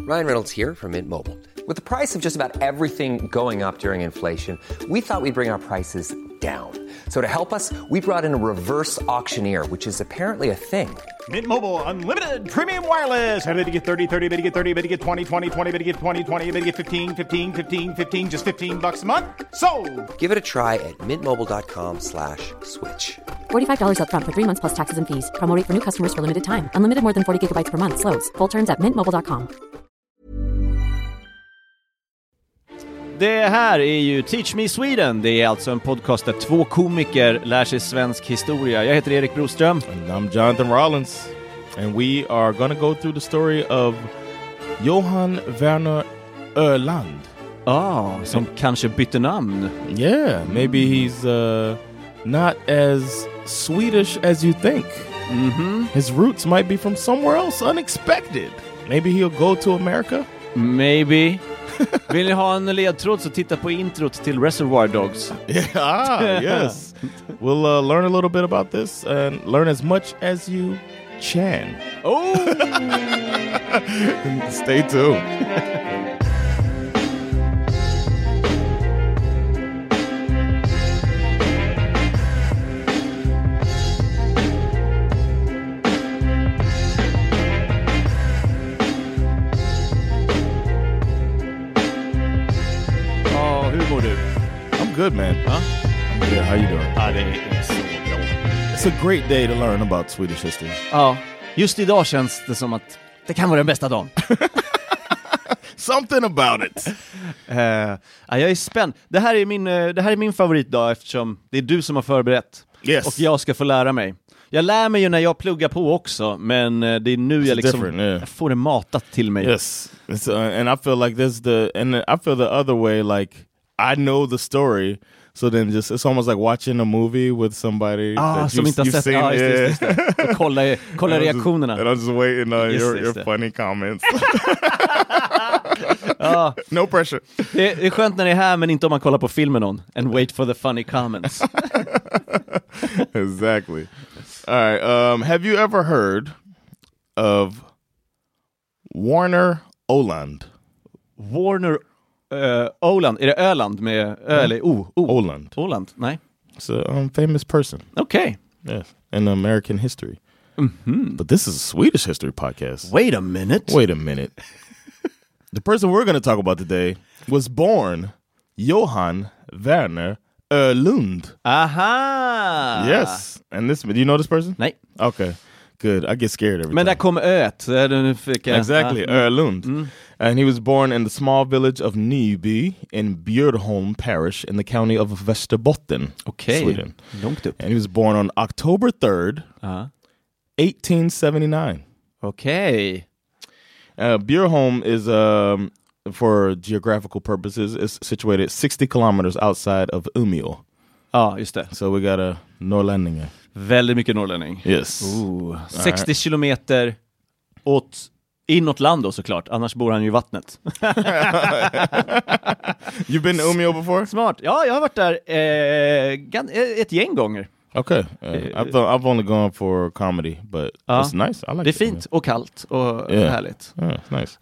Ryan Reynolds here from Mint Mobile. With the price of just about everything going up during inflation, we thought we'd bring our prices down. So to help us, we brought in a reverse auctioneer, which is apparently a thing. Mint Mobile Unlimited Premium Wireless. How to get 30, 30, bit to get 30, bit to get 20, 20, 20, bit to get 20, 20, bit to get 15, 15, 15, 15, just $15 a month? Sold! Give it a try at mintmobile.com/switch. $45 up front for 3 months plus taxes and fees. Promo rate for new customers for limited time. Unlimited more than 40 gigabytes per month. Slows full terms at mintmobile.com. Det här är ju Teach Me Sweden. Det är alltså en podcast där två komiker lär sig svensk historia. Jag heter Erik Broström. And I'm Jonathan Rollins. And we are going to go through the story of Johan Werner Öland. Som kanske bytte namn. Yeah, maybe he's not as Swedish as you think. His roots might be from somewhere else unexpected. Maybe he'll go to America. Maybe. Vill ni ha en ledtråd så titta på introt till Reservoir Dogs. Yes. We'll learn a little bit about this and learn as much as you can. Oh! Stay tuned. Good, man. Huh? I'm good. How you doing? Det är så bra. It's a great day to learn about Swedish history. Ja, just idag känns det som att det kan vara den bästa dagen. Something about it. Jag är spänd. Det här är min favoritdag eftersom det är du som har förberett. Yes. Och jag ska få lära mig. Jag lär mig ju när jag pluggar på också, men det är nu jag liksom jag får det matat till mig. Yes. And I feel like I feel the other way, like I know the story, so then it's almost like watching a movie with somebody that som inte har sett. Seen. Just det. Och kolla reaktionerna. And I'm just waiting on your funny comments. No pressure. Det är skönt när det är här, men inte om man kollar på filmen on and wait for the funny comments. Exactly. All right. Have you ever heard of Warner Öland? Warner Öland. Är det Öland med Ö eller O? Öland. Öland, nej. It's a famous person. Okay. Yes. In American history. But this is a Swedish history podcast. Wait a minute. The person we're going to talk about today was born Johan Werner Öland. Aha! Yes. And do you know this person? Nej. Okay. Good. I get scared every time. Men där kom öet. Exactly. Öland. And he was born in the small village of Nyby in Bjurholm parish in the county of Västerbotten, Sweden. Långt upp. And he was born on October 3rd, 1879. Okay. Bjurholm is, for geographical purposes, is situated 60 kilometers outside of Umeå. Ja, just det. So we got a norrlänning. Väldigt mycket norrlänning. Yes. 60 kilometer inåt land då såklart. Annars bor han ju i vattnet. You've been to Umeå before? Smart. Ja, jag har varit där ett gäng gånger. Okay. I've only gone for comedy, but it's nice. I like det är fint och kallt och härligt. Yeah, nice.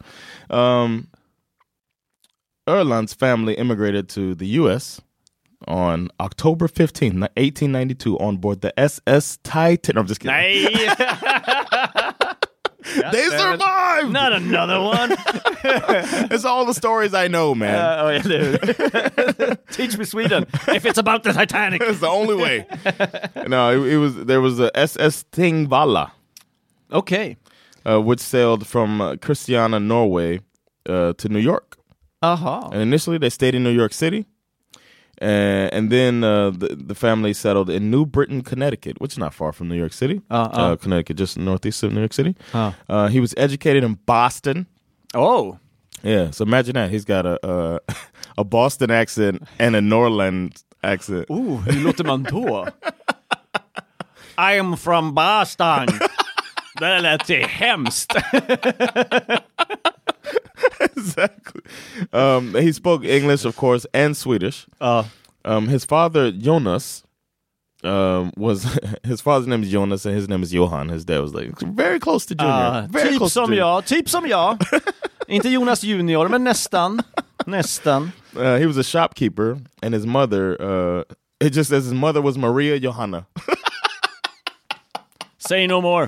Öland's family immigrated to the U.S. on October 15th, 1892 on board the SS Titan. I'm just kidding. Nej! They survived! Not another one! It's all the stories I know, man. Teach me Sweden. If it's about the Titanic. It's the only way. No, there was a SS Tingvalla. Okay. Which sailed from Christiania, Norway to New York. Aha. And initially they stayed in New York City. And then the family settled in New Britain, Connecticut, which is not far from New York City. Connecticut, just northeast of New York City. He was educated in Boston. Oh. Yeah, so imagine that. He's got a Boston accent and a Norrland accent. Hur låter man då? I am from Boston. Det lät ju hemskt. Exactly. He spoke English, of course, and Swedish. His father, Jonas, his father's name is Jonas and his name is Johan. His dad was like very close to Junior. Very typ close som to jag, typ som jag. Inte Jonas Junior, men nästan. He was a shopkeeper, and his mother, it just says his mother was Maria Johanna. Say no more.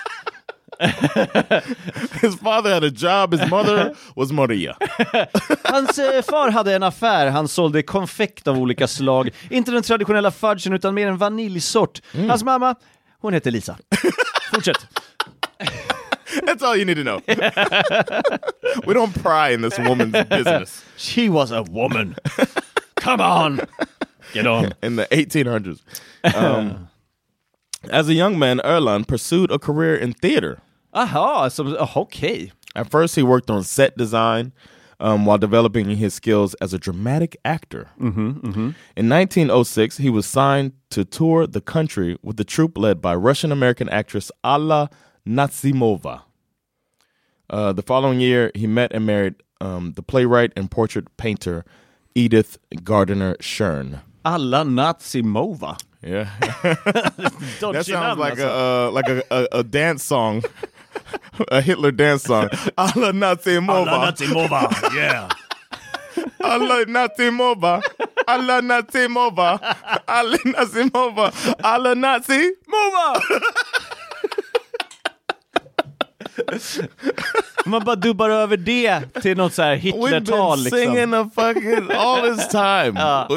His father had a job, his mother was Maria. Hans far hade en affär, han sålde konfekt av olika slag. Inte den traditionella fudgen utan mer en vaniljsort. Hans mamma, hon heter Lisa. Fortsätt. That's all you need to know. We don't pry in this woman's business. She was a woman. Come on. Get on. In the 1800s. As a young man, Erland pursued a career in theater. Aha, okay. At first, he worked on set design while developing his skills as a dramatic actor. In 1906, he was signed to tour the country with the troupe led by Russian-American actress Alla Nazimova. The following year, he met and married the playwright and portrait painter Edith Gardner Shern. Alla Nazimova. Yeah. That sounds like a dance song. A Hitler dance song. Alla Nazimova. Alla Nazimova, yeah. Alla Nazimova. Alla Nazimova. Alla Nazimova. Alla Nazimova. Man bara dubbar över det till något så här Hitler-tal. We've been singing a fucking all this time.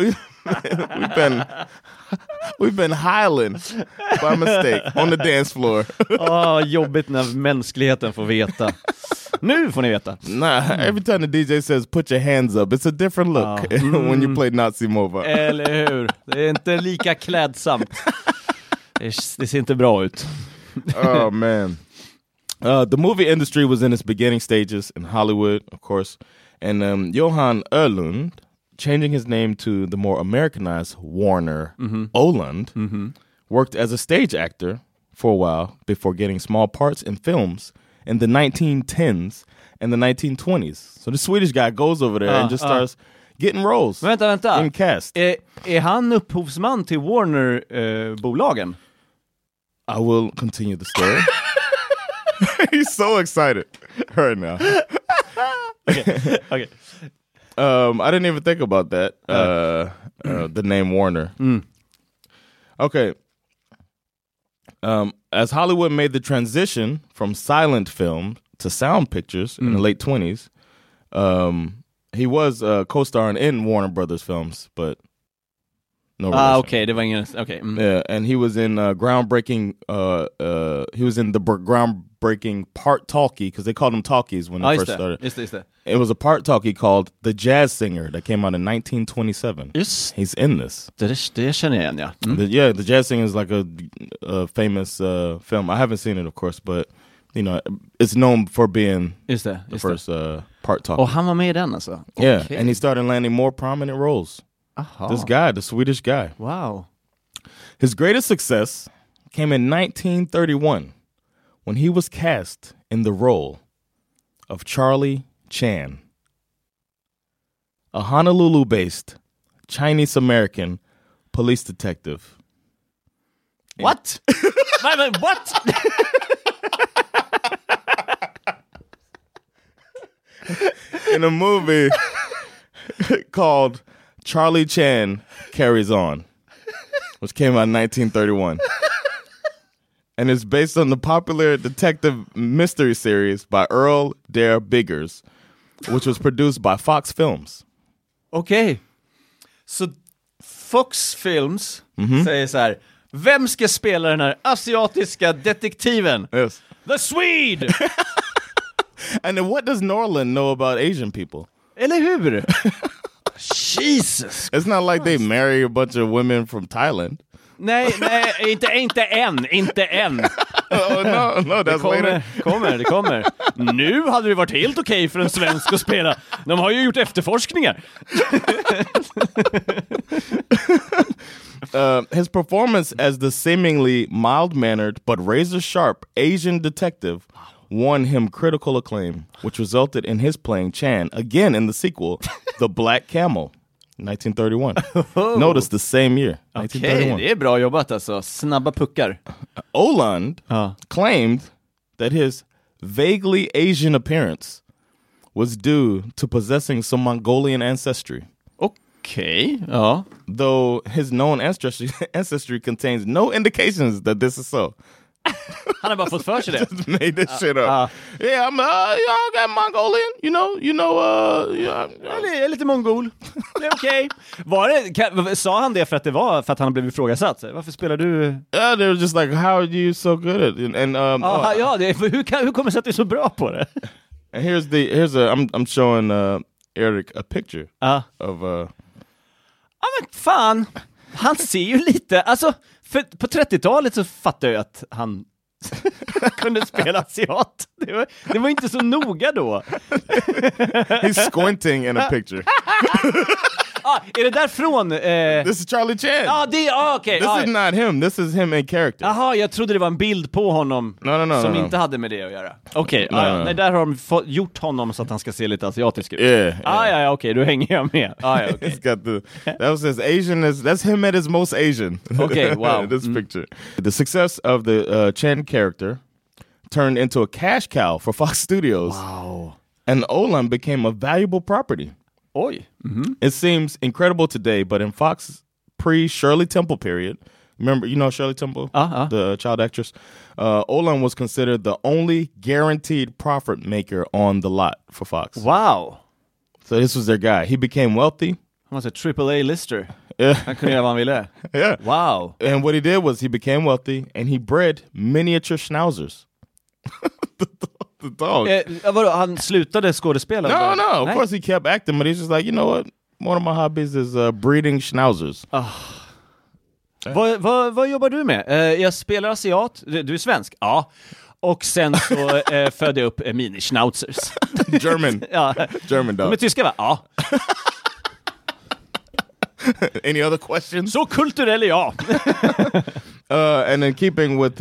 We've been hiling by mistake on the dance floor. Jobbigt när mänskligheten får veta. Nu får ni veta. Nah, every time the DJ says put your hands up, it's a different look when you play Nazimova. Eller hur? Det är inte lika klädsamt. Det ser inte bra ut. Oh man. The movie industry was in its beginning stages in Hollywood, of course, and Johan Öhlund, changing his name to the more Americanized Warner Öhlund, worked as a stage actor for a while before getting small parts in films in the 1910s and the 1920s. So the Swedish guy goes over there and just starts getting roles. Vänta. In cast. Är han upphovsman till Warner-bolagen? I will continue the story. He's so excited right now. Okay. I didn't even think about that. The name Warner. Okay. As Hollywood made the transition from silent film to sound pictures in the late 20s, he was co-starring in Warner Brothers films, but no relation. Okay, det var ingen. Okay. Yeah, and he was in groundbreaking. He was in the groundbreaking part talkie because they called them talkies when they first started. Just det. It was a part talkie called The Jazz Singer that came out in 1927. He's in this. Det känner jag igen, ja. Yeah, The Jazz Singer is like a famous film. I haven't seen it, of course, but you know, it's known for being the first part talkie. Och han var med i den alltså? Yeah, and he started landing more prominent roles. Aha. This guy, the Swedish guy. Wow. His greatest success came in 1931 when he was cast in the role of Charlie Chan, a Honolulu-based Chinese-American police detective. What? What? In a movie called Charlie Chan Carries On, which came out in 1931. And it's based on the popular detective mystery series by Earl Dare Biggers, which was produced by Fox Films. Okay. Så Fox Films säger så här: vem ska spela den här asiatiska detektiven? Yes. The Swede! And then what does Norland know about Asian people? Eller hur? Jesus. It's not like they marry a bunch of women from Thailand. Nej, inte än. Oh, no, that's det kommer. Nu hade det varit helt okej för en svensk att spela. De har ju gjort efterforskningar. His performance as the seemingly mild-mannered but razor-sharp Asian detective won him critical acclaim, which resulted in his playing Chan again in the sequel, The Black Camel, 1931. Notice the same year, 1931. Okay, det är bra jobbat alltså. Snabba puckar. Öhlund claimed that his vaguely Asian appearance was due to possessing some Mongolian ancestry. Okej, ja. Though his known ancestry contains no indications that this is so. Han har bara fått för sig det. Just made this shit up. Yeah, I'm I got Mongolian, Jag är lite mongol. Det är okej. Sa han det för att det var för att han blev ifrågasatt? Varför spelar du? Yeah, they were just like, how are you so good at it? And hur kommer det sig att du är så bra på det? And I'm showing Eric a picture of Ja men fan. Han ser ju lite, alltså för på 30-talet så fattar jag att han kunde spela asiat. Det var inte så noga då. He's squinting in a picture. Är det därifrån? This is Charlie Chan. Okej. This is not him. This is him in character. Jaha, jag trodde det var en bild på honom som inte hade med det att göra. Okej, nej, där har de gjort honom så att han ska se lite asiatisk ut. Yeah. Okej, då hänger jag med. Okay. He's got that was his that's him at his most Asian. Okay, wow. This picture. The success of the Chan character turned into a cash cow for Fox Studios. Wow. And Olan became a valuable property. Oj. Mm-hmm. It seems incredible today, but in Fox pre-Shirley Temple period, remember, Shirley Temple, the child actress, Olan was considered the only guaranteed profit maker on the lot for Fox. Wow. So this was their guy. He became wealthy. Han var så AAA-lister. Yeah. Han kunde göra vad han ville. Yeah. Wow. And what he did was he became wealthy and he bred miniature schnauzers. The dog. Vadå, han slutade skådespela? No. Of course he kept acting, but he's just like, you know what? One of my hobbies is breeding schnauzers. Vad jobbar du med? Jag spelar asiat. Du är svensk? Ja. Och sen så födde jag upp mini-schnauzers. German. German dog. De är tyska, va? Ja. Any other questions? Så kulturell är jag. And in keeping with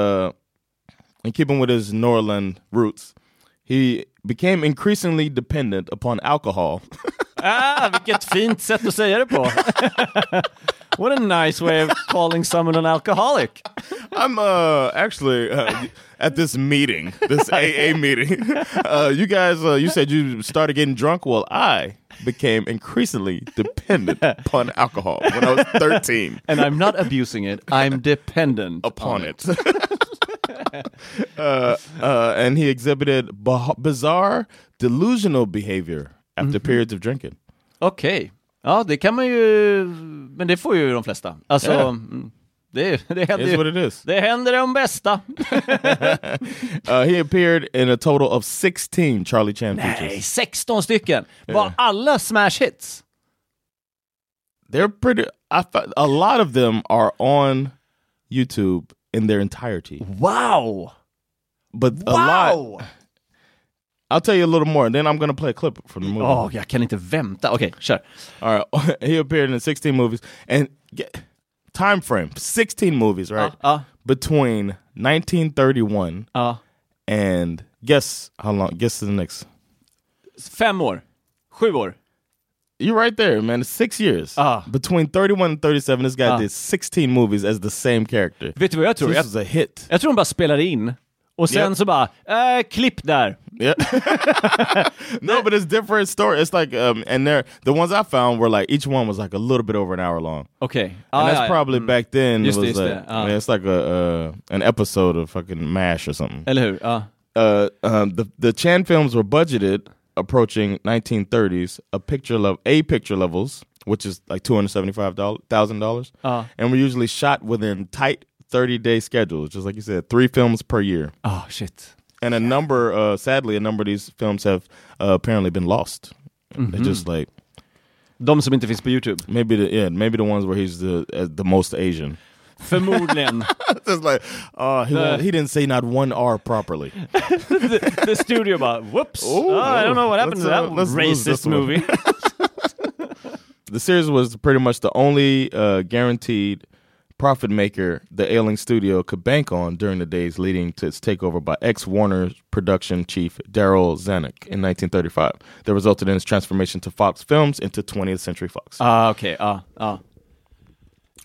his Norrland roots, he became increasingly dependent upon alcohol. Vilket fint sätt att säga det på. What a nice way of calling someone an alcoholic. I'm actually at this meeting, this AA meeting. You guys, you said you started getting drunk. Well, I became increasingly dependent upon alcohol when I was 13. And I'm not abusing it. I'm dependent upon it. And he exhibited bizarre, delusional behavior after periods of drinking. Okej. Ja, det kan man ju... Men det får ju de flesta. Alltså, det händer what it is. Det händer de bästa. He appeared in a total of 16 Charlie Chan features. Nej, 16 stycken. Var alla smash hits? They're pretty... a lot of them are on YouTube in their entirety. Wow! But a lot... I'll tell you a little more, and then I'm going to play a clip from the movie. Jag kan inte vänta. Okej, kör. All right. He appeared in 16 movies. And time frame, 16 movies, right? Between 1931 and guess how long? Guess the next. 5 år. 7 år. You're right there, man. It's 6 years. Between 31 and 37, this guy did 16 movies as the same character. Vet du vad jag tror? So this was a hit. Jag tror de bara spelar in. Och sen så bara, klipp där. Yeah. No, but it's different story. It's like, and the ones I found were like, each one was like a little bit over an hour long. Okay. And that's probably back then. Just it was like, it's like an episode of fucking MASH or something. Eller hur? The Chan films were budgeted approaching 1930s, a picture levels, which is like $275,000. And were usually shot within tight 30-day schedules, just like you said, 3 films per year. Oh, shit. And sadly, a number of these films have apparently been lost. They're just like... De som inte finns på YouTube. Maybe the ones where he's the most Asian. Förmodligen. Just like, he didn't say not one R properly. the studio bara, whoops. I don't know what happened to that racist movie. The series was pretty much the only guaranteed profit maker the ailing studio could bank on during the days leading to its takeover by ex-Warner production chief Daryl Zanuck in 1935. That resulted in his transformation to Fox Films into 20th Century Fox. Okay.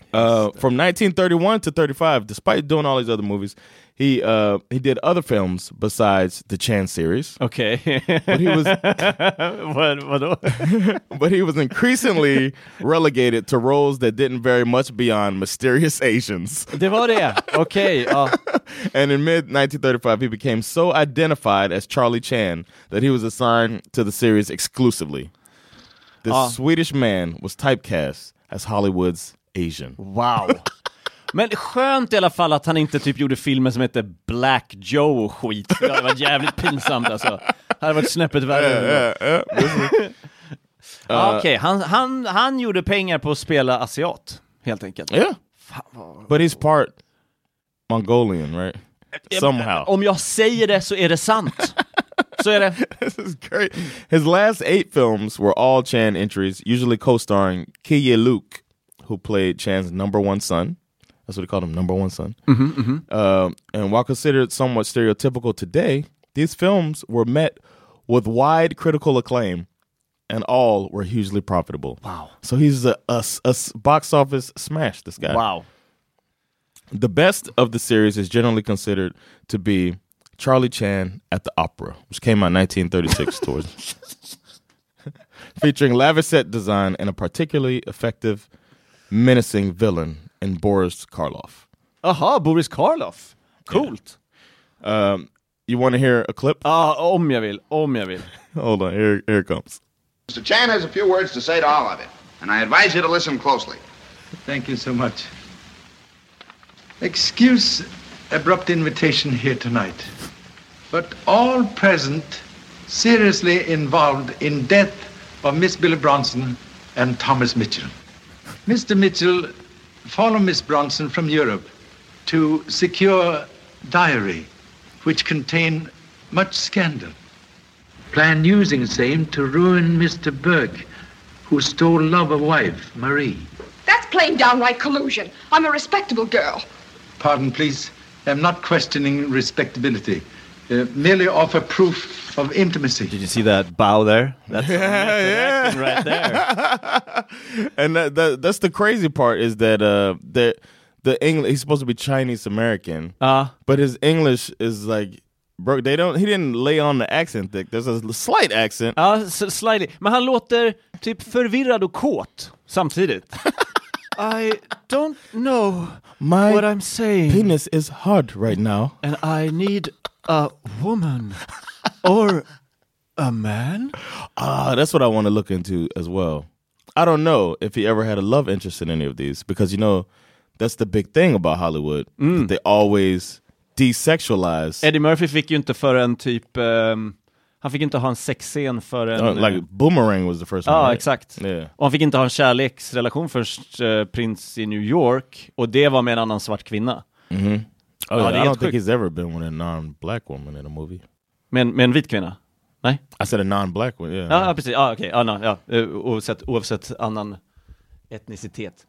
From 1931 to 35, despite doing all these other movies, he did other films besides the Chan series. Okej. But he was Vadå? but he was increasingly relegated to roles that didn't vary much beyond mysterious Asians. Det var det. Okej. Ja. And in mid-1935, he became so identified as Charlie Chan that he was assigned to the series exclusively. This Swedish man was typecast as Hollywood's Asian. Wow. Men skönt i alla fall att han inte typ gjorde filmer som heter Black Joe och skit. Det hade varit jävligt pinsamt alltså. Det hade varit snäppet värre. Okej, han gjorde pengar på att spela asiat, helt enkelt. Yeah. But he's part Mongolian, right? Somehow. Om jag säger det så är det sant. Så är det. This is great. His last 8 films were all Chan entries, usually co-starring Ki Ye-look, who played Chan's number one son. That's what they called him, number one son. And while considered somewhat stereotypical today, these films were met with wide critical acclaim, and all were hugely profitable. Wow. So he's a box office smash, this guy. Wow. The best of the series is generally considered to be Charlie Chan at the Opera, which came out in 1936 towards featuring lavish set design and a particularly effective, menacing villain in Boris Karloff. Aha, Boris Karloff. Coolt. Yeah. You want to hear a clip? Om jag vill. Hold on, here it comes. Mr. Chan has a few words to say to all of it, and I advise you to listen closely. Thank you so much. Excuse abrupt invitation here tonight, but all present seriously involved in death of Miss Billy Bronson and Thomas Mitchell. Mr. Mitchell followed Miss Bronson from Europe to secure diary which contain much scandal. Plan using same to ruin Mr. Berg, who stole love of wife, Marie. That's plain downright collusion. I'm a respectable girl. Pardon, please. I'm not questioning respectability. Merely offer proof of intimacy. Did you see that bow there? That's acting right there. And that's the crazy part is that the English, he's supposed to be Chinese American, but his English is like broke. He didn't lay on the accent thick. There's a slight accent. Ja, slightly. Men han låter typ förvirrad och kåt samtidigt. I don't know what I'm saying. Penis is hard right now. And I need a woman or a man. That's what I want to look into as well. I don't know if he ever had a love interest in any of these, because, you know, that's the big thing about Hollywood. That they always desexualize. Eddie Murphy fick ju inte förrän typ... han fick inte ha en sexscen förrän... like Boomerang was the first one. Ja, right? exakt. Yeah. Och han fick inte ha en kärleksrelation först Prince i New York. Och det var med en annan svart kvinna. Mm-hmm. Det är I don't helt think sjukt. he's ever been with a non-black woman in a movie. Med en vit kvinna? Nej? I said a non-black one, yeah. Ja, precis. Ja, okej. Ja, no, ja. Oavsett annan etnicitet.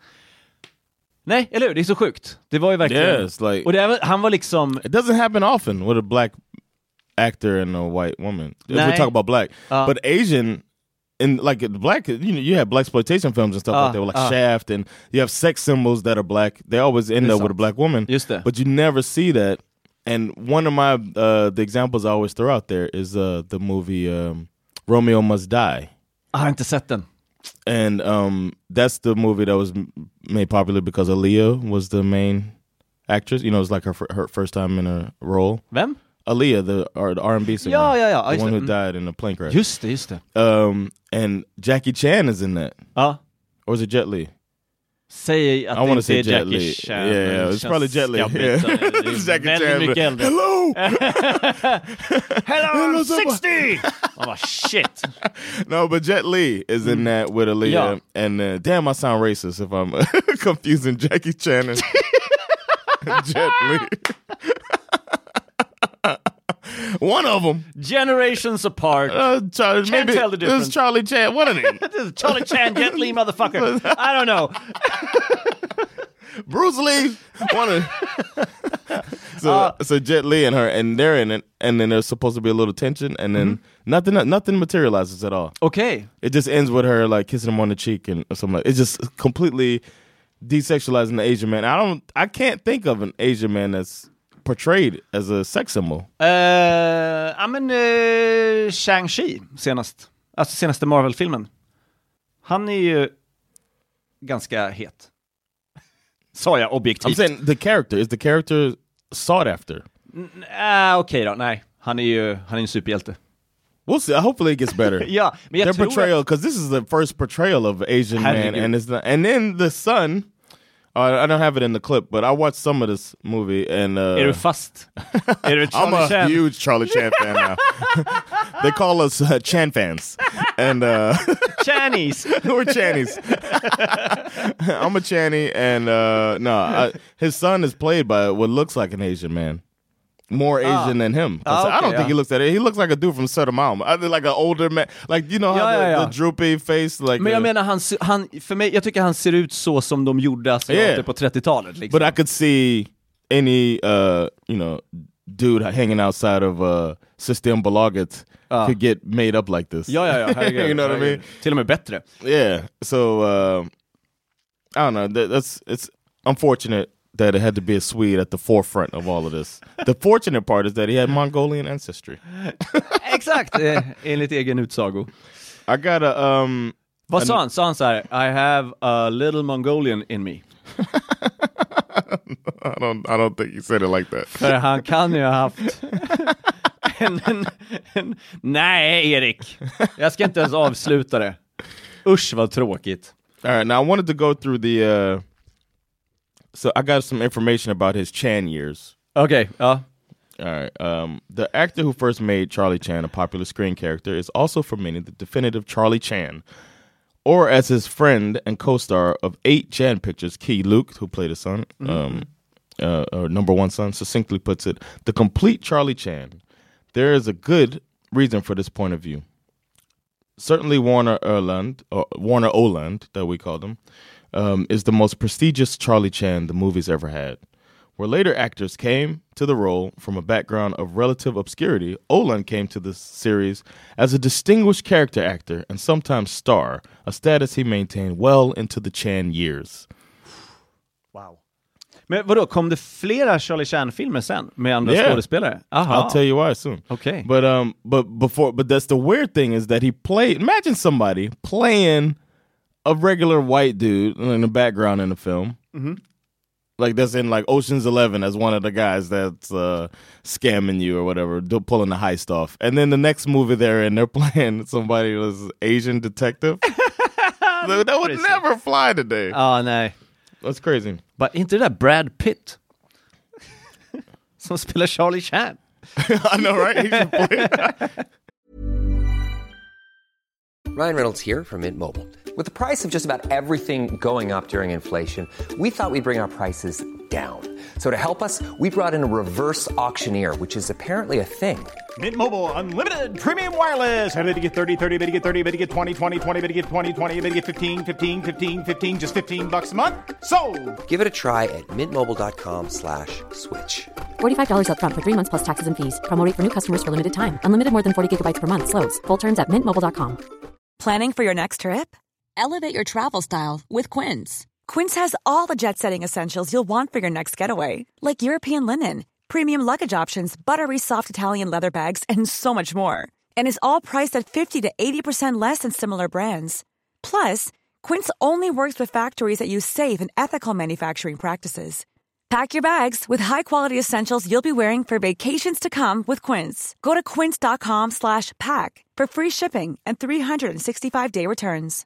Nej, eller hur? Det är så sjukt. Det var ju verkligen... Yes, like... Och han var liksom... It doesn't happen often with a black actor and a white woman. If we talk about black. But Asian... And like black, you have black exploitation films and stuff like that, like Shaft, and you have sex symbols that are black. They always end up with a black woman. Just det. But you never see that. And one of my the examples I always throw out there is the movie Romeo Must Die. Jag har inte sett den. And that's the movie that was made popular because Aaliyah was the main actress. You know, it was like her first time in a role. Vem? Aaliyah, the R&B singer. Ja. The one who died in a plane crash. Just det. And Jackie Chan is in that. Or is it Jet Li? Säg att I want to say Jackie Jet Li. Chan. Yeah, it's probably Jet Li. It's Jackie Chan. Hello! Hello, 60! Oh, my shit. No, but Jet Li is in that with Aaliyah. Yeah. And damn, I sound racist if I'm confusing Jackie Chan and Jet Li. One of them. Generations apart. Can't tell the difference. It's Charlie Chan. What are they? This is Charlie Chan, Jet Li, motherfucker. I don't know. Bruce Lee. So Jet Li and her, and they're in it, and then there's supposed to be a little tension, and then nothing materializes at all. Okay. It just ends with her like kissing him on the cheek and something like. It's just completely desexualizing the Asian man. I can't think of an Asian man that's portrayed as a sex symbol. Shang-Chi senast. Alltså senaste Marvel-filmen. Han är ju ganska het. Sa jag objektivt. I'm saying the character. Is the character sought after? Okej då, nej. Han är en superhjälte. We'll see. Hopefully it gets better. Ja, men jag Their tror portrayal, because this is the first portrayal of Asian man, and then the son. I don't have it in the clip, but I watched some of this movie, and är du fast? Är du Charlie I'm a Chan? huge Charlie Chan fan now. They call us Chan fans, and Channies. we're Channies. I'm a Channy, and his son is played by what looks like an Asian man. More Asian than him. I don't think he looks at it. He looks like a dude from Södermalm. Like an older man. Like, you know how the droopy face. Like, men jag menar, han, för mig, jag tycker han ser ut så som de gjorde asiater på 30-talet. Liksom. But I could see any, dude hanging outside of Systembolaget could get made up like this. Ja. You know what I mean? Till och med bättre. Yeah. So, I don't know. It's unfortunate that it had to be a Swede at the forefront of all of this. The fortunate part is that he had Mongolian ancestry. Exakt, enligt egen utsago. I got a... Vad sa han? Sa han så här, I have a little Mongolian in me. I don't think he said it like that. För han kan ju ha haft... Nej, Erik. Jag ska inte ens avsluta det. Usch, vad tråkigt. All right, now I wanted to go through the... So I got some information about his Chan years. Okay, All right. The actor who first made Charlie Chan a popular screen character is also for many the definitive Charlie Chan. Or as his friend and co-star of 8 Chan pictures, Key Luke, who played his son, or number one son, succinctly puts it, the complete Charlie Chan. There is a good reason for this point of view. Certainly Warner Oland, that we call them, is the most prestigious Charlie Chan the movie's ever had. Where later actors came to the role from a background of relative obscurity, Oland came to the series as a distinguished character actor and sometimes star, a status he maintained well into the Chan years. Wow. Men vadå, kom det flera Charlie Chan-filmer sen med andra skådespelare? I'll tell you why soon. Okay. But that's the weird thing is that he played, imagine somebody playing a regular white dude in the background in the film. Mm-hmm. Like that's in like Ocean's 11 as one of the guys that's scamming you or whatever, pulling the heist off. And then the next movie they're in, they're playing somebody who's Asian detective. That would never fly today. Oh, nej. That's crazy. But inte det där Brad Pitt som spelar Charlie Chan. I know, right? He should play. Ryan Reynolds here from Mint Mobile. With the price of just about everything going up during inflation, we thought we'd bring our prices down. So to help us, we brought in a reverse auctioneer, which is apparently a thing. Mint Mobile Unlimited Premium Wireless. How to get 30, 30, bit to get 30, bit to get 20, 20, 20, bit to get 20, 20, bit to get 15, 15, 15, 15, just $15 a month? Sold! Give it a try at mintmobile.com/switch. $45 up front for 3 months plus taxes and fees. Promo rate for new customers for limited time. Unlimited more than 40 gigabytes per month. Slows full terms at mintmobile.com. Planning for your next trip? Elevate your travel style with Quince. Quince has all the jet-setting essentials you'll want for your next getaway, like European linen, premium luggage options, buttery soft Italian leather bags, and so much more. And is all priced at 50 to 80% less than similar brands. Plus, Quince only works with factories that use safe and ethical manufacturing practices. Pack your bags with high-quality essentials you'll be wearing for vacations to come with Quince. Go to quince.com/pack for free shipping and 365-day returns.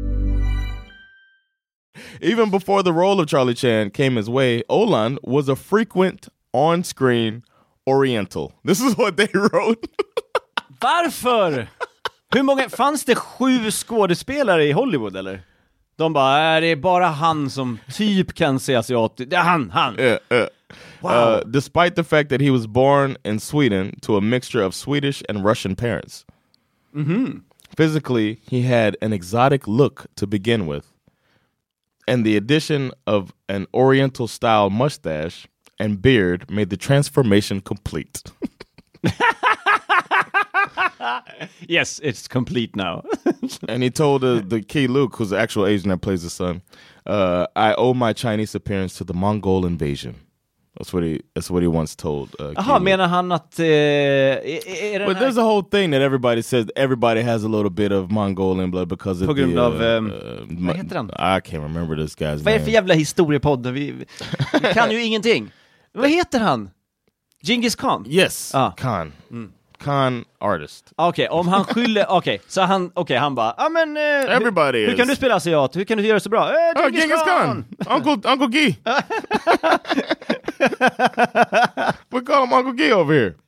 Even before the role of Charlie Chan came his way, Oland was a frequent on-screen Oriental. This is what they wrote. Varför? Hur många fanns det 7 skådespelare i Hollywood eller? De bara, det är bara han som typ kan se asiatisk. Det är han. Wow. Despite the fact that he was born in Sweden to a mixture of Swedish and Russian parents. Mm-hmm. Physically, he had an exotic look to begin with. And the addition of an Oriental-style mustache and beard made the transformation complete. Yes, it's complete now. And he told the key Luke, who's the actual Asian that plays the son, I owe my Chinese appearance to the Mongol invasion. That's what he once told. Jaha, menar han att... But there's a whole thing that everybody says everybody has a little bit of Mongolian blood because of på grund av... vad heter han? I can't remember this guy's name. Vad är det för jävla historiepodd? Vi kan ju ingenting. Vad heter han? Genghis Khan? Yes, Khan. Khan artist. Okej, om han skyller... Så han bara... men, everybody hur kan du spela asiat? Hur kan du göra så bra? Genghis Khan! Uncle Guy! We call him Uncle Guy over here.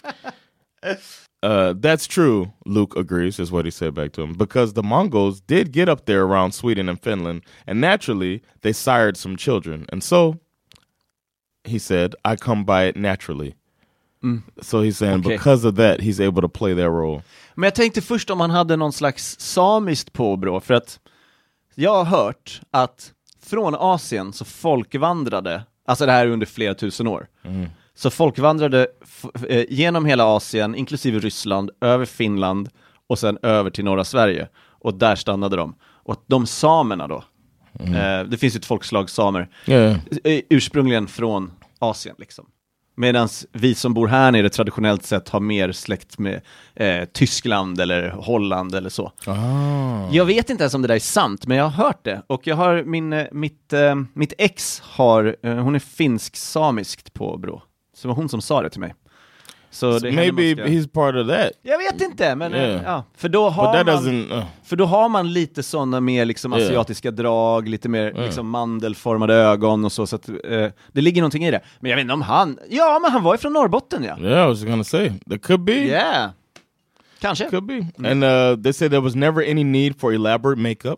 That's true, Luke agrees, is what he said back to him. Because the Mongols did get up there around Sweden and Finland, and naturally, they sired some children. And so, he said, I come by it naturally. So he's saying because of that he's able to play that role. Men jag tänkte först om han hade någon slags samiskt påbrå, för att jag har hört att från Asien så folkvandrade, alltså det här är under flera tusen år. Så folkvandrade genom hela Asien, inklusive Ryssland, över Finland och sen över till norra Sverige. Och där stannade de. Och de samerna då, det finns ju ett folkslag samer, ursprungligen från Asien liksom. Medan vi som bor här nere traditionellt sett har mer släkt med Tyskland eller Holland eller så. Jag vet inte ens om det där är sant, men jag har hört det. Och jag har mitt ex har, hon är finsk-samiskt på brå. Så det var hon som sa det till mig. Så det maybe he's part of that. Jag vet inte, men för då har man lite sådana mer liksom asiatiska drag, lite mer liksom mandelformade ögon och så att det ligger någonting i det. Men jag vet inte om han han var ju från Norrbotten, ja. Yeah, I was gonna say there could be. Yeah. Kanske. Could be. And they said there was never any need for elaborate makeup.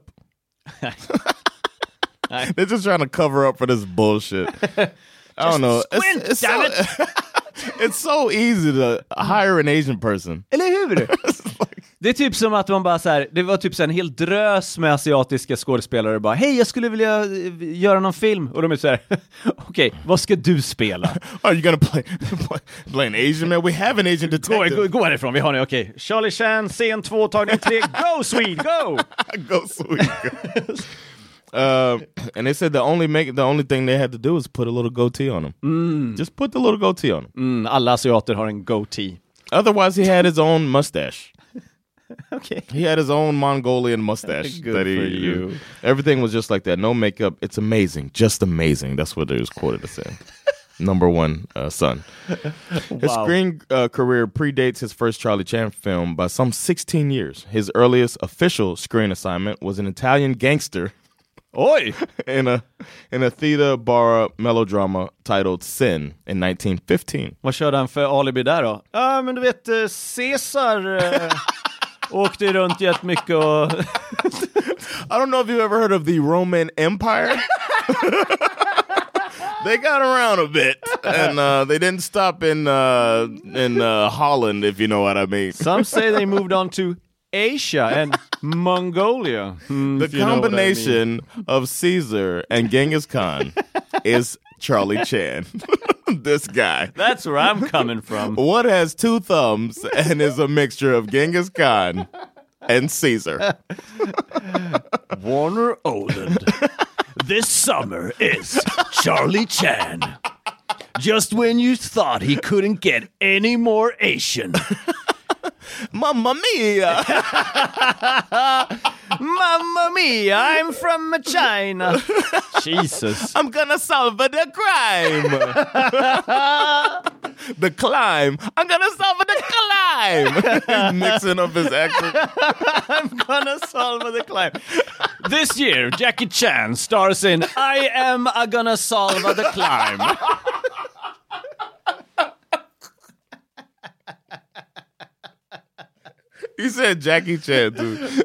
They're just trying to cover up for this bullshit. I don't know. It's so easy to hire an Asian person. Eller hur? Det är typ som att man bara så här, det var typ så en hel drös med asiatiska skådespelare bara, hej, jag skulle vilja göra någon film. Och de är så här, okej, vad ska du spela? Are you gonna play an Asian man? We have an Asian detective. Gå härifrån, vi har nu, okej. Charlie Chan, scen 2, tagning 3, go Swede, go! Go Swede, go. And they said the only thing they had to do was put a little goatee on him. Just put the little goatee on him. Alla asiater har en goatee. Otherwise, he had his own mustache. Okay. He had his own Mongolian mustache. Good for you. Everything was just like that. No makeup. It's amazing. Just amazing. That's what they was quoted as saying. Number one son. His screen career predates his first Charlie Chan film by some 16 years. His earliest official screen assignment was an Italian gangster. Oj! in a theater bar melodrama titled Sin in 1915. Vad körde han för alibi där då? Ja, men du vet, Caesar åkte runt jättemycket och... I don't know if you ever heard of the Roman Empire. They got around a bit, and they didn't stop in Holland, if you know what I mean. Some say they moved on to Asia and Mongolia. The combination of Caesar and Genghis Khan is Charlie Chan. This guy. That's where I'm coming from. What has two thumbs and is a mixture of Genghis Khan and Caesar? Warner Oland. This summer is Charlie Chan. Just when you thought he couldn't get any more Asian. Mamma mia! Mamma mia, I'm from China. Jesus. I'm gonna solve the crime. The climb. I'm gonna solve the climb. He's mixing up his accent. I'm gonna solve the climb. This year, Jackie Chan stars in I Am Gonna Solve the Climb. You said Jackie Chan, dude.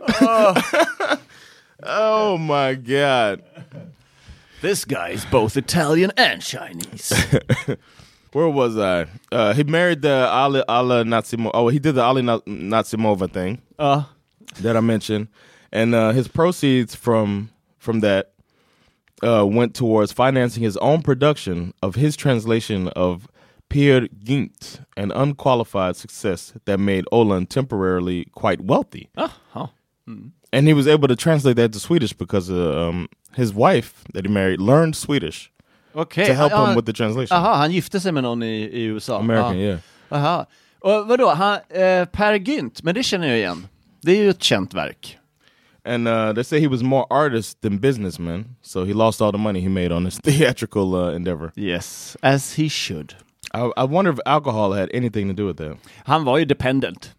Oh my God. This guy is both Italian and Chinese. Where was I? He married the Alla Natsimova. Oh, he did the Ali Natsimova thing that I mentioned. And his proceeds from that went towards financing his own production of his translation of Peer Gynt, an unqualified success that made Åland temporarily quite wealthy. And he was able to translate that to Swedish because his wife that he married learned Swedish to help him with the translation. Aha, han gifte sig med någon i USA. American, yeah. Aha. Och vadå, Per Gynt, men det känner jag igen. Det är ju ett känt verk. And they say he was more artist than businessman, so he lost all the money he made on his theatrical endeavor. Yes, as he should. I wonder if alcohol had anything to do with that. Han var ju dependent.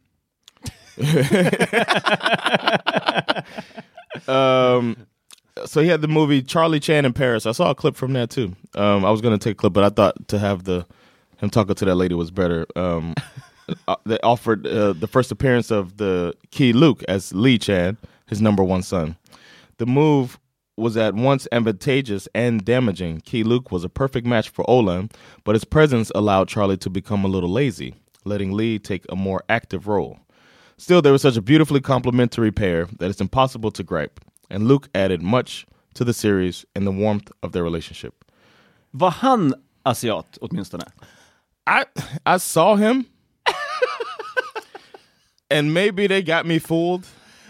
So he had the movie Charlie Chan in Paris. I saw a clip from that too. I was going to take a clip, but I thought to have him talking to that lady was better. They offered the first appearance of the Ki Luke as Lee Chan, his number one son. The move was at once advantageous and damaging. Ki Luke was a perfect match for Åland, but his presence allowed Charlie to become a little lazy, letting Lee take a more active role. Still, they were such a beautifully complementary pair that it's impossible to gripe, and Luke added much to the series and the warmth of their relationship. Var han asiat åtminstone? I saw him, and maybe they got me fooled.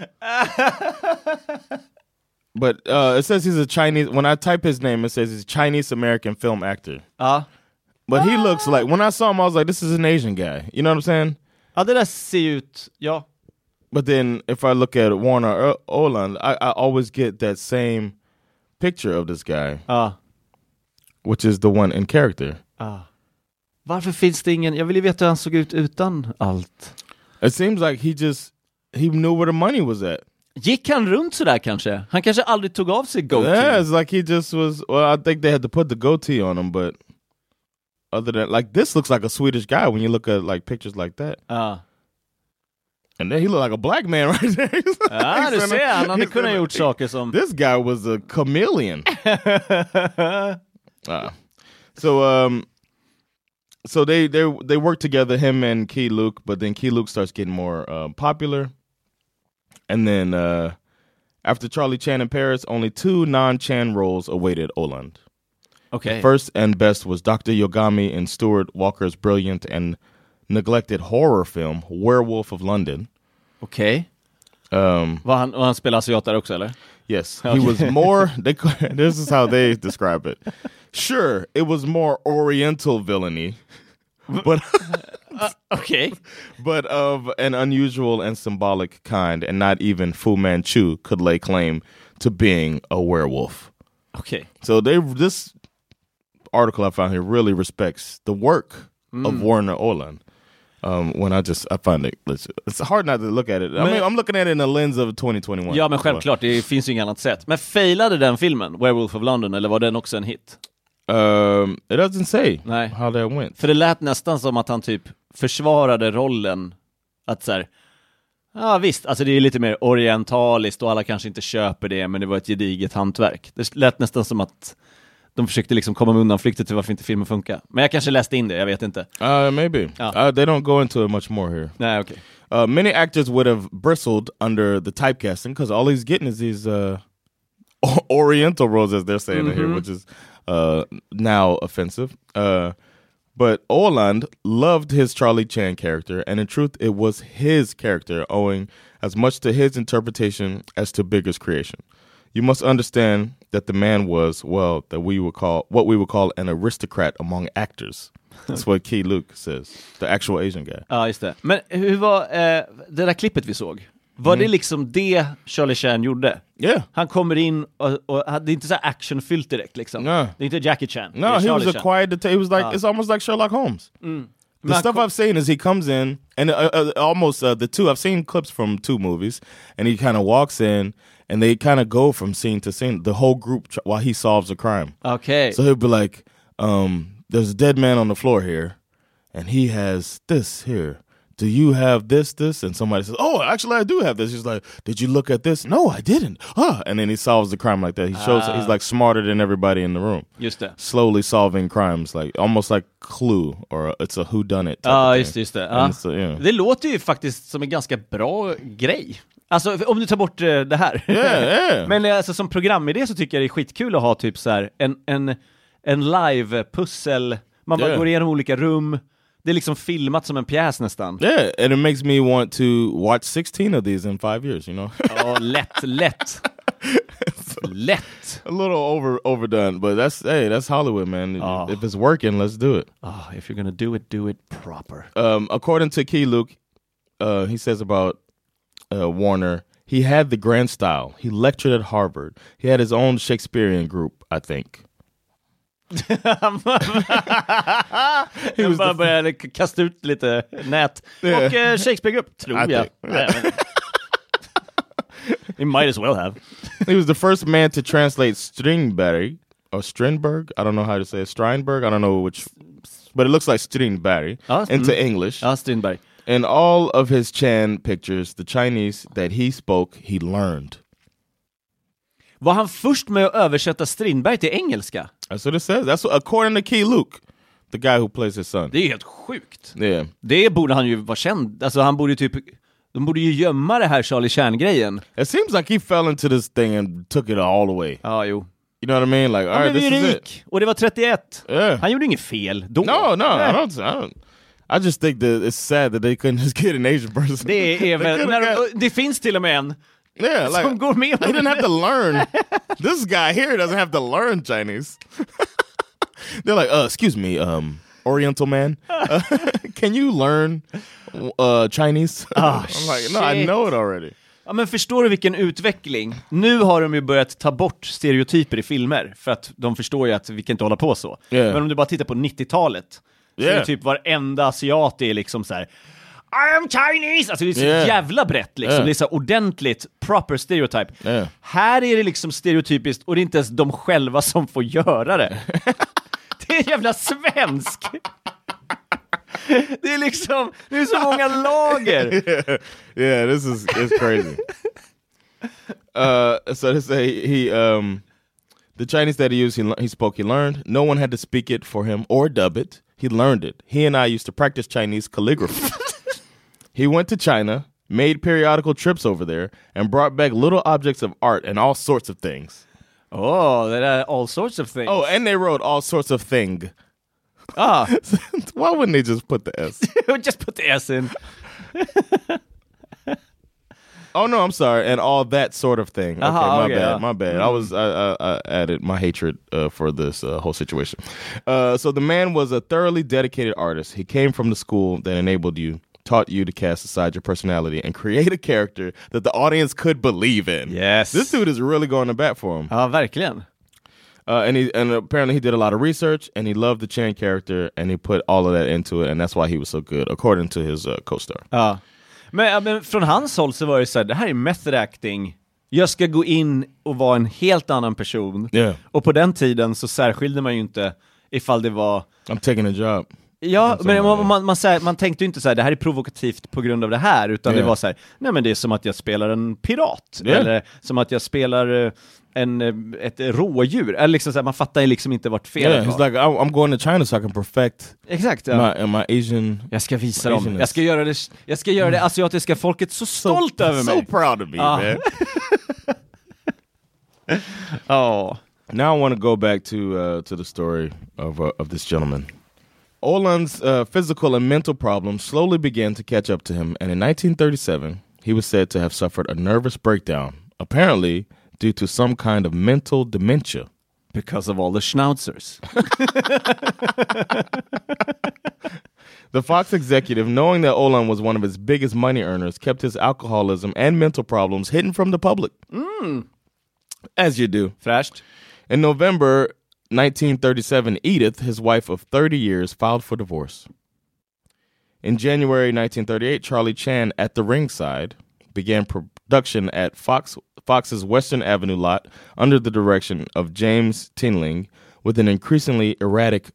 But it says he's a Chinese. When I type his name, it says he's a Chinese-American film actor. But he looks like, when I saw him, I was like, this is an Asian guy. You know what I'm saying? Ja, det där ser ut, ja. But then if I look at Warner Åland, I always get that same picture of this guy. Which is the one in character. Varför finns det ingen, jag vill ju veta hur han såg ut utan allt. It seems like he knew where the money was at. Gick han runt sådär kanske? Han kanske aldrig tog av sig goatee. Yeah, it's like he just was, well, I think they had to put the goatee on him, but other than, like, this looks like a Swedish guy when you look at, like, pictures like that. And then he looked like a black man right there. Ja, du ser, han hade kunnat gjort saker som... This guy was a chameleon. So they work together, him and Ki Luke, but then Ki Luke starts getting more popular. And then after Charlie Chan in Paris, only 2 non-Chan roles awaited Åland. Okay. The first and best was Dr. Yogami in Stuart Walker's brilliant and neglected horror film Werewolf of London. Okay. Var han spelar asiat där också, eller? Yes. He was more... this is how they describe it. Sure, it was more oriental villainy. But... okay. But of an unusual and symbolic kind, and not even Fu Manchu could lay claim to being a werewolf. Okay. So this article I found here really respects the work of Warner Åland. When I find it's hard not to look at it. I mean, I'm looking at it in the lens of 2021. Ja, men självklart, det finns ju inget annat sätt. Men failade den filmen, Werewolf of London, eller var den också en hit? It doesn't say how that went. För det lät nästan som att han typ försvarade rollen att så här, ja visst, alltså det är lite mer orientaliskt och alla kanske inte köper det, men det var ett gediget hantverk. Det lät nästan som att de försökte liksom komma med undanflykter till varför inte filmen funkar. Men jag kanske läste in det, jag vet inte. Maybe. They don't go into it much more here. Nej, okay. Many actors would have bristled under the typecasting because all he's getting is these oriental roles, as they're saying here, which is now offensive. But Åland loved his Charlie Chan character, and in truth, it was his character, owing as much to his interpretation as to Bigger's creation. You must understand that the man was, well, what we would call an aristocrat among actors. That's what Ki Luke says, the actual Asian guy. Ja, just det. Men hur var det där klippet vi såg? Var det liksom det Charlie Chan gjorde? Yeah. Han kommer in och det är inte så actionfyllt direkt liksom. No. Det är inte Jackie Chan. No, he was a quiet detail. He was like, it's almost like Sherlock Holmes. The stuff I've seen is he comes in and almost the two, I've seen clips from 2 movies, and he kind of walks in and they kind of go from scene to scene, the whole group while he solves a crime. Okay. So he'll be like, there's a dead man on the floor here and he has this here. Do you have this? And somebody says, oh, actually I do have this. He's like, did you look at this? No, I didn't. And then he solves the crime like that. He shows he's like smarter than everybody in the room. Just det. Slowly solving crimes, like almost like Clue, or it's a whodunit. Ja, just det. So, yeah. Det låter ju faktiskt som en ganska bra grej. Alltså om du tar bort det här. Yeah. Men alltså, som programidé så tycker jag det är skitkul att ha typ så här en live pussel Man bara går igenom olika rum. Det är liksom filmat som en pjäs nästan. Yeah, and it makes me want to watch 16 of these in 5 years, you know? Lätt. Lätt. A little overdone, but that's Hollywood, man. If it's working, let's do it. If you're gonna do it proper. According to Key Luke, he says about Warner, he had the grand style. He lectured at Harvard. He had his own Shakespearean group, I think. Han bara började kasta ut lite nät. Och Shakespeare-grupp, tror jag. He might as well have. He was the first man to translate Strindberg, or Strindberg, I don't know how to say it, Strindberg, I don't know which, but it looks like Strindberg, into English. Strindberg. In all of his Chan pictures, the Chinese that he spoke, he learned. Var han först med att översätta Strindberg till engelska? That's what it says. That's what, according to Key Luke, the guy who plays his son. Det är helt sjukt. Yeah. Det borde han ju vara känd. Alltså han borde ju typ... De borde ju gömma det här Charlie Chan-grejen. It seems like he fell into this thing and took it all the way. Ja, jo. You know what I mean? Like, all right, this is it. Och det var 31. Yeah. Han gjorde inget fel då. No, I don't. I just think that it's sad that they couldn't just get an Asian person. Det är väl... det finns till och med en som går med. He didn't have to learn. This guy here doesn't have to learn Chinese. They're like, excuse me, Oriental man, can you learn Chinese? I'm like, no, I know it already. Ja, men förstår du vilken utveckling? Nu har de ju börjat ta bort stereotyper i filmer för att de förstår ju att vi kan inte hålla på så. Yeah. Men om du bara tittar på 90-talet så är det typ varenda asiat är liksom så här: I am Chinese! Alltså det är så jävla brett liksom. Det är så ordentligt proper stereotype. Här är det liksom stereotypiskt och det är inte ens de själva som får göra det. Det är jävla svensk. Det är liksom, det är så många lager. Yeah, it's crazy. So to say, the Chinese that he used, he spoke, he learned. No one had to speak it for him or dub it. He learned it. He and I used to practice Chinese calligraphy. He went to China, made periodical trips over there, and brought back little objects of art and all sorts of things. Oh, that are all sorts of things. Oh, and they wrote all sorts of thing. Why wouldn't they just put the S? Just put the S in. Oh no, I'm sorry. And all that sort of thing. Okay, my bad. I added my hatred for this whole situation. So the man was a thoroughly dedicated artist. He came from the school that taught you to cast aside your personality and create a character that the audience could believe in. Yes. This dude is really going to bat for him. Ja, verkligen. And apparently he did a lot of research and he loved the Chan character and he put all of that into it and that's why he was so good, according to his co-star. Ja. Men från hans håll så var det så här: det här är method acting. Jag ska gå in och vara en helt annan person. Yeah. Och på den tiden så särskilde man ju inte ifall det var... I'm taking a job. Ja, men man tänkte ju inte så här: det här är provokativt på grund av det här, utan det var så här: nej men det är som att jag spelar en pirat eller som att jag spelar ett rådjur eller liksom så här, man fattar ju liksom inte vart felet var. It's like I'm going to China so I can perfect. Exakt. My Asian. Jag ska visa dem. Jag ska göra det asiatiska folket så stolt över mig. So proud of me, man. Oh. Now I want to go back to the story of this gentleman. Olan's physical and mental problems slowly began to catch up to him, and in 1937, he was said to have suffered a nervous breakdown, apparently due to some kind of mental dementia. Because of all the schnauzers. The Fox executive, knowing that Olan was one of his biggest money earners, kept his alcoholism and mental problems hidden from the public. As you do. Fräscht. In November 1937, Edith, his wife of 30 years, filed for divorce. In January 1938, Charlie Chan at the Ringside began production at Fox's Western Avenue lot under the direction of James Tinling with an increasingly erratic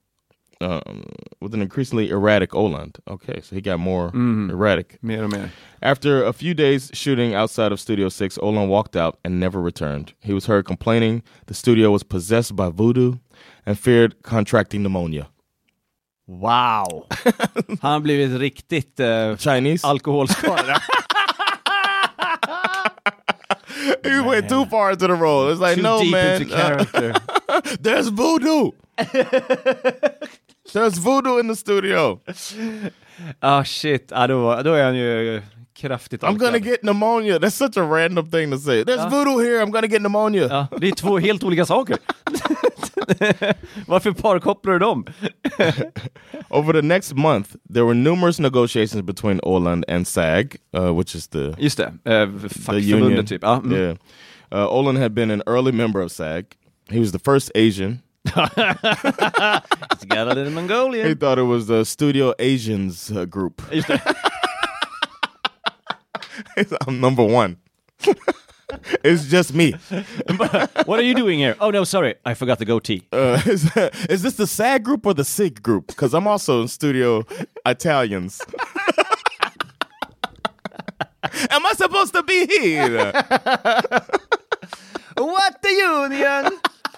Oland. Okay, so he got more erratic. Mer och mer. After a few days shooting outside of Studio 6, Olan walked out and never returned. He was heard complaining the studio was possessed by voodoo and feared contracting pneumonia. Wow! Han har blivit riktigt Chinese alkoholskadad. He went too far into the role. It's like, too no, deep man. Into character. There's voodoo. There's voodoo in the studio. Shit. Då är han ju kraftigt I'm gonna get pneumonia. That's such a random thing to say. There's voodoo here. I'm gonna get pneumonia. Ja, det är 2 helt olika saker. Varför parkopplar du dem? Over the next month, there were numerous negotiations between Åland and SAG, which is the fackförbundet typ. Yeah. Åland had been an early member of SAG. He was the first Asian. It's got a little Mongolian. He thought it was the Studio Asians group. I'm number 1. It's just me. What are you doing here? Oh no, sorry, I forgot the goatee. Is this the SAG group or the SIG group? Because I'm also in Studio Italians. Am I supposed to be here? What the union?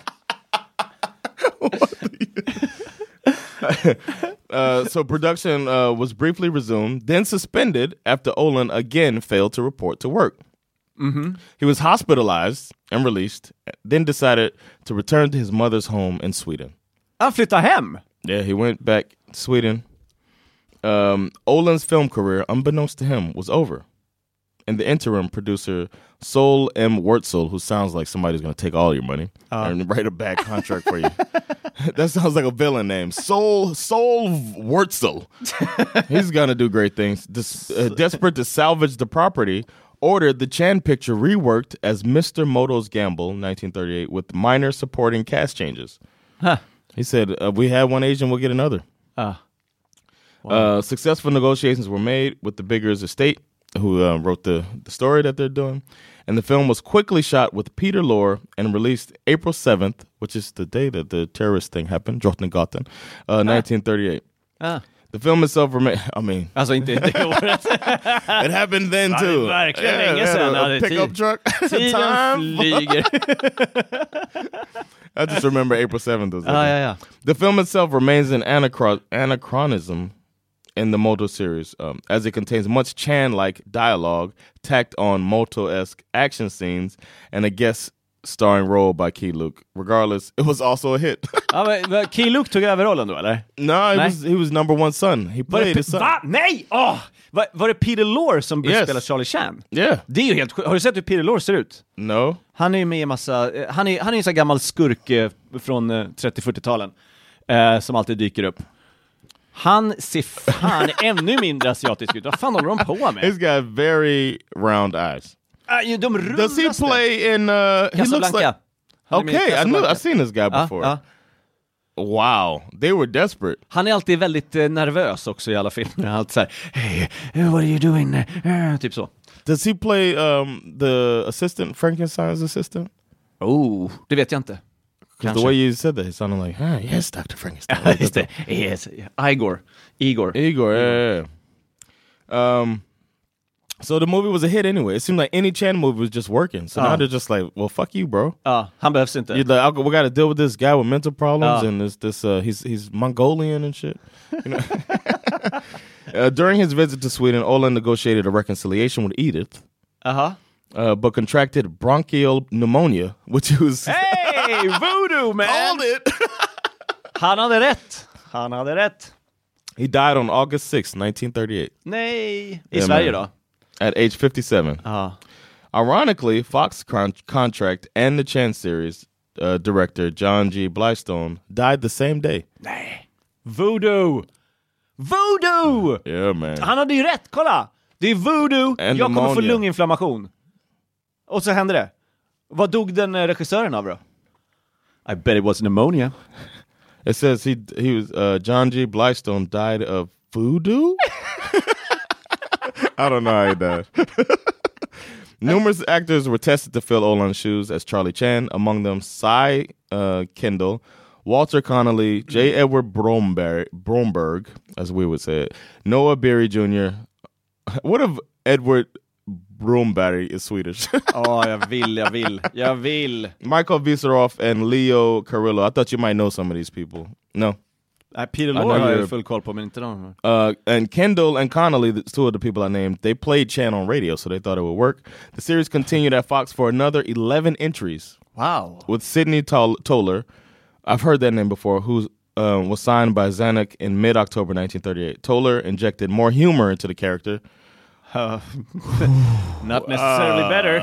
So production was briefly resumed, then suspended after Åland again failed to report to work. Mm-hmm. He was hospitalized and released, then decided to return to his mother's home in Sweden. Han flyttade hem? Yeah, he went back to Sweden. Åland's film career, unbeknownst to him, was over. And the interim producer, Sol M. Wurtzel, who sounds like somebody's going to take all your money and write a bad contract for you. That sounds like a villain name. Sol Wurtzel. He's going to do great things. Desperate to salvage the property, ordered the Chan picture reworked as Mr. Moto's Gamble, 1938, with minor supporting cast changes. Huh. He said, we had one Asian, we'll get another. Wow. Successful negotiations were made with the Biggers estate, who wrote the story that they're doing. And the film was quickly shot with Peter Lorre and released April 7th, which is the day that the terrorist thing happened, Drottninggatan, 1938. The film itself alltså inte det året. It happened then too. Verkligen länge sedan. A pickup truck. Tiden flyger. I just remember April 7th. Was ja. The film itself remains an anachronism in the Moto series, as it contains much Chan-like dialogue, tacked on Moto-esque action scenes, and a guest starring role by Key Luke. Regardless, it was also a hit. Men Key Luke tog över rollen då, eller? No, he was number 1 son. He played his son. Va? Nej! Var det Peter Lorre som spelar Charlie Chan? Yeah. Det är ju helt Har du sett hur Peter Lorre ser ut? No. Han är ju med i massa... Han är en sån gammal skurk från 30-40-talen som alltid dyker upp. Han ser fan ännu mindre asiatisk ut. Vad fan håller de på med? He's got very round eyes. De rundaste. Does he play in... he looks like... Okay, I've seen this guy before. Wow, they were desperate. Han är alltid väldigt nervös också i alla filmer. Allt så här, hey, what are you doing? Typ så. Does he play the assistant, Frankenstein's assistant? Oh, det vet jag inte. Because the way you said that, it sounded like, yes, Dr. Frankenstein. Just det. Yes. Igor, yeah. So the movie was a hit anyway. It seemed like any Chan movie was just working. So now they're just like, well, fuck you, bro. Han behövs inte. You're like, we got to deal with this guy with mental problems and he's Mongolian and shit. You know? During his visit to Sweden, Åland negotiated a reconciliation with Edith. But contracted bronchial pneumonia, which was... Hey, voodoo, man! Called it! Han hade rätt. He died on August 6, 1938. Nej! I Sverige då? At age 57. Ironically, Fox contract and the Chan series director John G. Blystone died the same day. Nej. Voodoo! Yeah, man. Han hade ju rätt, kolla! Det är voodoo, jag kommer få lunginflammation. Och så hände det. Vad dog den regissören av då? I bet it was pneumonia. It says he was John G. Blystone died of voodoo? I don't know how he died. Numerous actors were tested to fill Åland's shoes as Charlie Chan, among them Cy Kendall, Walter Connolly, J. Edward Bromberg, as we would say it, Noah Beery Jr. What if Edward Bromberg is Swedish? Jag vill. Michael Viseroff and Leo Carrillo. I thought you might know some of these people. No. Peter Lorre har jag full koll på, men inte de. And Kendall and Connolly, the two of the people I named, they played Chan on radio, so they thought it would work. The series continued at Fox for another 11 entries. Wow. With Sidney Toller, I've heard that name before, who's was signed by Zanuck in mid-October 1938. Toller injected more humor into the character. Not necessarily better.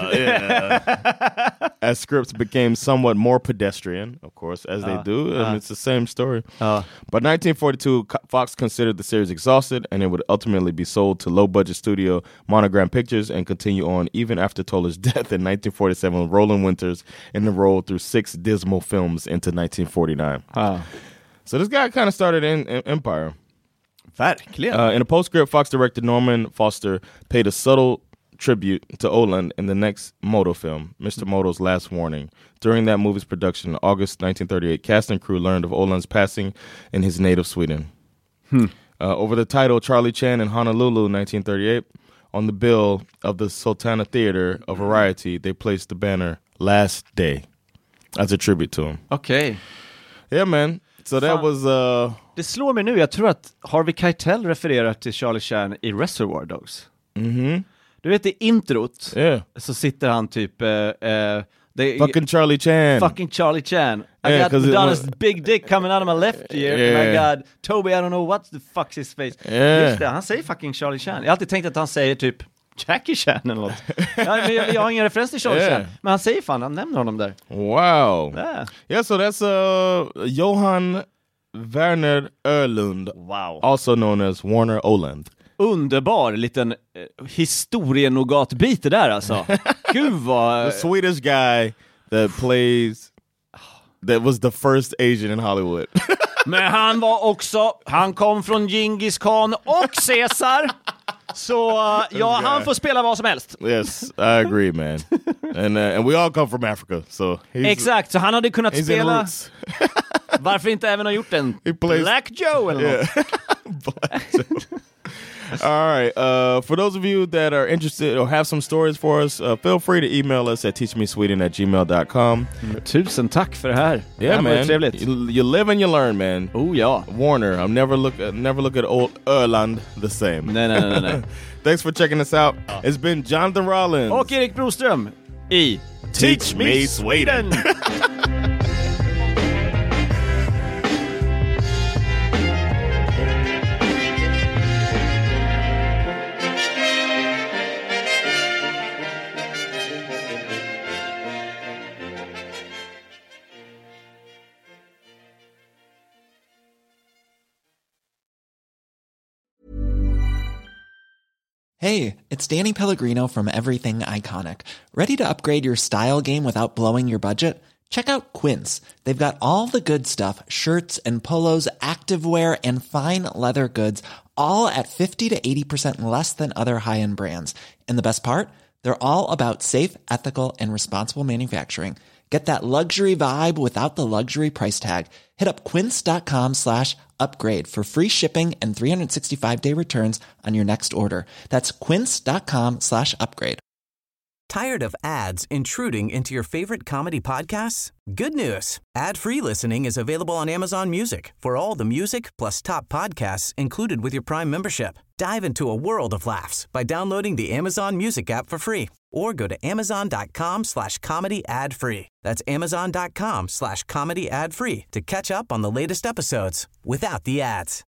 As scripts became somewhat more pedestrian, of course, as they do. It's the same story. By 1942, Fox considered the series exhausted, and it would ultimately be sold to low-budget studio Monogram Pictures and continue on even after Toller's death in 1947, with Roland Winters in the role through 6 dismal films into 1949. So this guy kind of started in Empire. Verkligen. In a postscript, Fox director Norman Foster paid a subtle tribute to Oland in the next Moto film, Mr. Moto's Last Warning. During that movie's production in August 1938, cast and crew learned of Oland's passing in his native Sweden. Over the title Charlie Chan in Honolulu, 1938, on the bill of the Sultana Theater of Variety, they placed the banner Last Day as a tribute to him. Okay. Yeah, man. So that was... Det slår mig nu, jag tror att Harvey Keitel refererar till Charlie Chan i Reservoir Dogs. Du vet i introt så sitter han typ fucking Charlie Chan. Fucking Charlie Chan. I got Madonna's big dick coming out of my left ear. And I got Toby, I don't know what the fuck's his face. Just det, han säger fucking Charlie Chan. Jag har alltid tänkt att han säger typ Jackie Chan eller något. Jag har ingen referens till Charlie Chan. Men han säger fan, han nämner honom där. Wow. Yeah, so that's Johan Werner Öhlund. Wow. Also known as Warner Oland. Underbar liten historienogatbit där alltså. Gud vad... The Swedish guy that was the first Asian in Hollywood. Men han kom från Genghis Khan och Caesar. Så han får spela vad som helst. Yes, I agree, man. And we all come from Africa, so exakt, så han hade kunnat spela. Varför inte även ha gjort en Black Joe eller något? Black Joe. All right. For those of you that are interested or have some stories for us, feel free to email us at teachmesweden@gmail.com. Tusen tack för det här. Yeah, man. Trevligt. You live and you learn, man. Oh ja. Warner, I'll never look at old Öland the same. Nej. Thanks for checking us out. It's been Jonathan Rollins och Erik Broström i Teach Me Sweden. Hey, it's Danny Pellegrino from Everything Iconic. Ready to upgrade your style game without blowing your budget? Check out Quince. They've got all the good stuff, shirts and polos, activewear, and fine leather goods, all at 50 to 80% less than other high-end brands. And the best part? They're all about safe, ethical, and responsible manufacturing. Get that luxury vibe without the luxury price tag. Hit up quince.com/upgrade for free shipping and 365-day returns on your next order. That's quince.com/upgrade. Tired of ads intruding into your favorite comedy podcasts? Good news. Ad-free listening is available on Amazon Music for all the music plus top podcasts included with your Prime membership. Dive into a world of laughs by downloading the Amazon Music app for free or go to amazon.com/comedy ad-free. That's amazon.com/comedy ad-free to catch up on the latest episodes without the ads.